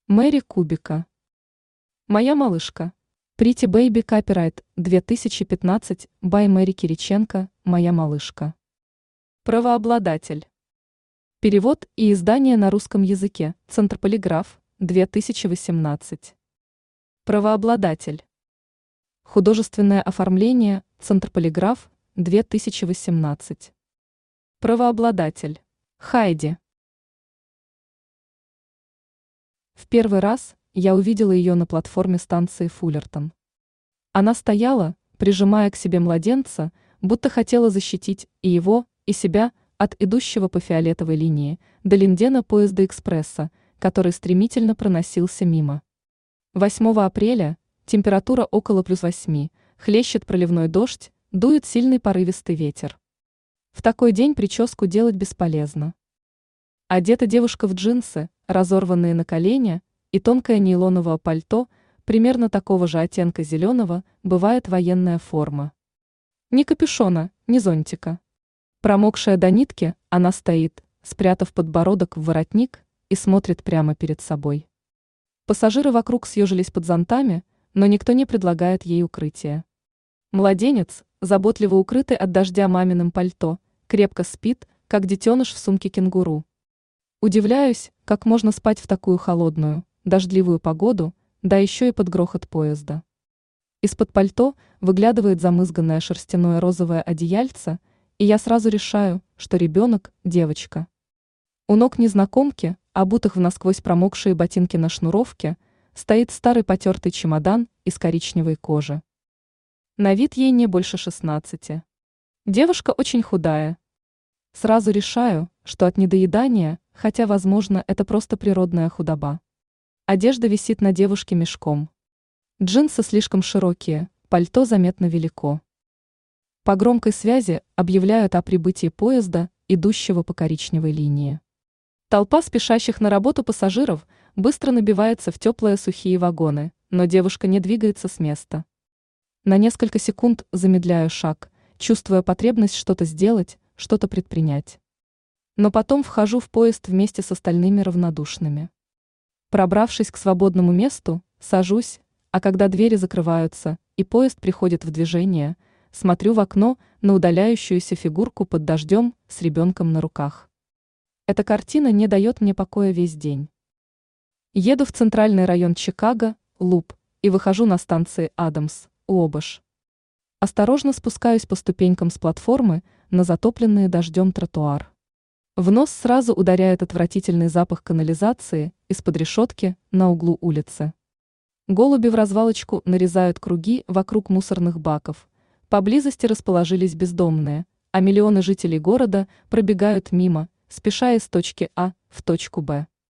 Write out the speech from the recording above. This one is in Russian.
Мэри Кубика. Моя малышка. Pretty Baby Copyright 2015 by Мэри Кириченко. Моя малышка. Правообладатель. Перевод и издание на русском языке. Центр Полиграф. 2018. Правообладатель. Художественное оформление. Центр Полиграф. 2018. Правообладатель. Хайди. В первый раз я увидела ее на платформе станции Фуллертон. Она стояла, прижимая к себе младенца, будто хотела защитить и его, и себя от идущего по фиолетовой линии до Линдена поезда экспресса, который стремительно проносился мимо. 8 апреля, температура около +8, хлещет проливной дождь, дует сильный порывистый ветер. В такой день прическу делать бесполезно. Одета девушка в джинсы, разорванные на колени, и тонкое нейлоновое пальто, примерно такого же оттенка зеленого, бывает военная форма. Ни капюшона, ни зонтика. Промокшая до нитки, она стоит, спрятав подбородок в воротник, и смотрит прямо перед собой. Пассажиры вокруг съежились под зонтами, но никто не предлагает ей укрытие. Младенец, заботливо укрытый от дождя маминым пальто, крепко спит, как детеныш в сумке кенгуру. Удивляюсь, как можно спать в такую холодную, дождливую погоду, да еще и под грохот поезда. Из-под пальто выглядывает замызганное шерстяное розовое одеяльце, и я сразу решаю, что ребенок – девочка. У ног незнакомки, обутых в насквозь промокшие ботинки на шнуровке, стоит старый потертый чемодан из коричневой кожи. На вид ей не больше 16. Девушка очень худая. Сразу решаю, что от недоедания, хотя, возможно, это просто природная худоба. Одежда висит на девушке мешком. Джинсы слишком широкие, пальто заметно велико. По громкой связи объявляют о прибытии поезда, идущего по коричневой линии. Толпа спешащих на работу пассажиров быстро набивается в теплые сухие вагоны, но девушка не двигается с места. На несколько секунд замедляю шаг, чувствуя потребность что-то сделать, что-то предпринять. Но потом вхожу в поезд вместе с остальными равнодушными. Пробравшись к свободному месту, сажусь, а когда двери закрываются и поезд приходит в движение, смотрю в окно на удаляющуюся фигурку под дождем с ребенком на руках. Эта картина не дает мне покоя весь день. Еду в центральный район Чикаго, Луп, и выхожу на станции Адамс, Уобаш. Осторожно спускаюсь по ступенькам с платформы на затопленный дождем тротуар. В нос сразу ударяет отвратительный запах канализации из-под решетки на углу улицы. Голуби вразвалочку нарезают круги вокруг мусорных баков. Поблизости расположились бездомные, а миллионы жителей города пробегают мимо, спеша из точки А в точку Б.